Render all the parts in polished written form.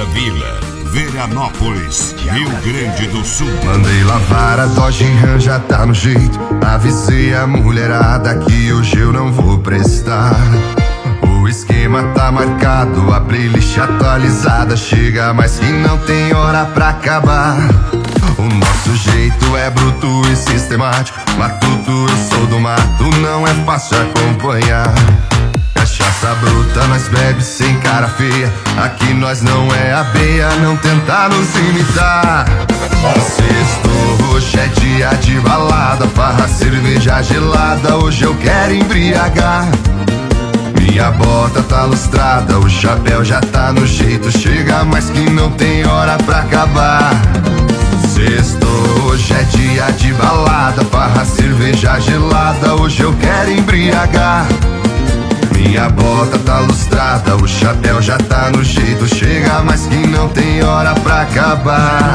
da Vila, Veranópolis, Rio Grande do Sul. Mandei lavar a Dodge Ram, já tá no jeito. Avisei a mulherada que hoje eu não vou prestar. O esquema tá marcado, a playlist atualizada. Chega, mas que não tem hora pra acabar. O nosso jeito é bruto e sistemático. Matuto, eu sou do mato, não é fácil acompanhar. Cachaça bruta, nós bebe sem cara feia. Aqui nós não é abeia, não tenta nos imitar. Sexto, hoje é dia de balada, farra, cerveja gelada. Hoje eu quero embriagar. Minha bota tá lustrada, o chapéu já tá no jeito. Chega, mas que não tem hora pra acabar. Sexto, hoje é dia de balada, farra, cerveja gelada. Hoje eu quero embriagar. Minha bota tá lustrada, o chapéu já tá no jeito. Chega, mas que não tem hora pra acabar.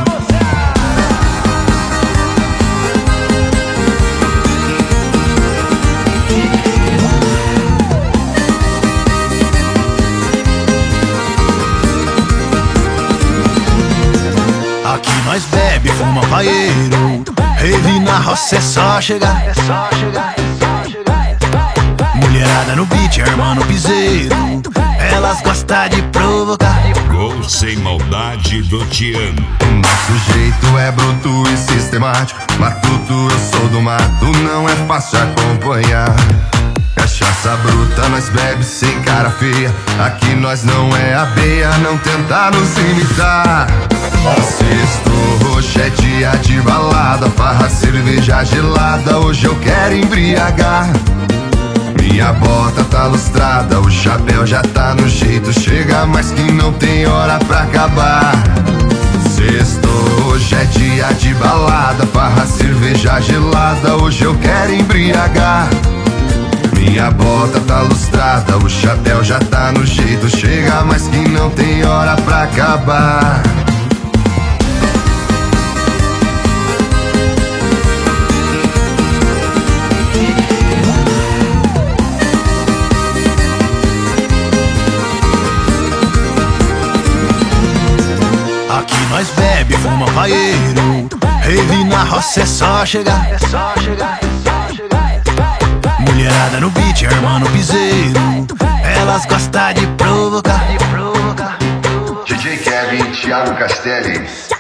Aqui nós bebe, fuma paeiro. Rave na roça é só chegar. Mulherada no beat, irmã no piseiro. Elas gostam de provocar. Gol sem maldade do Tiano. O nosso jeito é bruto e sistemático. Matuto, eu sou do mato, não é fácil acompanhar. Cachaça bruta, nós bebe sem cara feia. Aqui nós não é abeia, não tenta nos imitar. Sexto, hoje é dia de balada, farra, cerveja gelada. Hoje eu quero embriagar. Minha bota tá lustrada, o chapéu já tá no jeito. Chega, mas que não tem hora pra acabar. Sexto, hoje é dia de balada, farra, cerveja gelada. Hoje eu quero embriagar. Minha bota tá lustrada, o chapéu já tá no jeito. Chega, mas que não tem hora pra acabar. Aqui nós bebe, fuma paeiro. Rave na roça é só chegar. Mulherada no beat, irmã no piseiro. Elas gostam de provocar. DJ Kevin, Thiago Castelli.